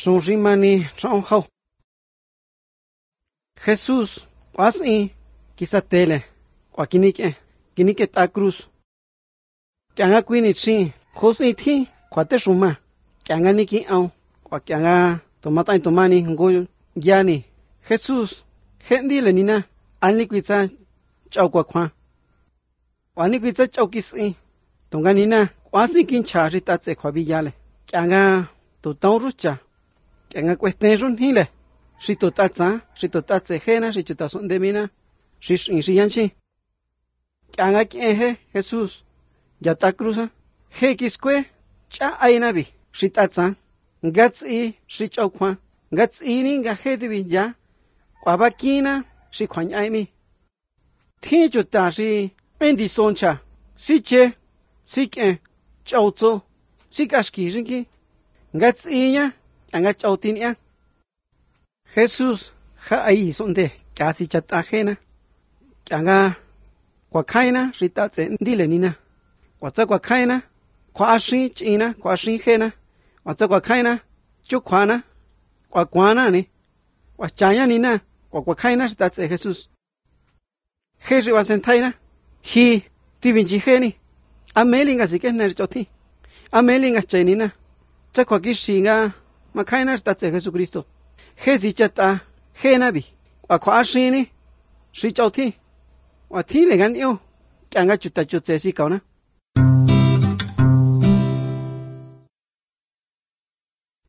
Sung rimani trong hậu. Jesus quasi kisatele kwa kinike ta cruz. Kyanga kwini chi khosi thi kwate shuma. Kyanga niki au kwa kyanga tomani ngo yani. Jesus hendi le nina ani kwitsa chau kwa khwa. Wani kwitsa chau kisi. Tonga nina quasi kincha rita tse khwa bi yale. Kyanga to tong rucha. Kyanga kweste run hile. Shito tatse hena, shito tason de mina, shi yanchi. Kyanga kiehe Jesus, yata cruza, he kiskwe, cha ainabi, shitatsa, gatsi, shichokwa, gatsi ninga hedibi ya, kwabakina, shikwanyami. Tijuta shi, endisoncha, siche, sike, chauzo, sikashki rinki, gatsinya, anga chautinia. Jesus ha ahí sonde casi chatajena kyanga kwakaina rita tse ndile nina watsa kwakaina kwashi china kwashi hena watsa kwakaina chukwana kwakwana ne wachanya nina kwakaina rita tse Jesus Jesu wasentaina hi tibinji heni amelinga sikena choti amelinga chenina tsakwakishinga makaina rita tse Jesucristo Hezi chata, henabi, wakwa shini, shi chauti, wati le gan yo, kyanga chuta chutse si kauna.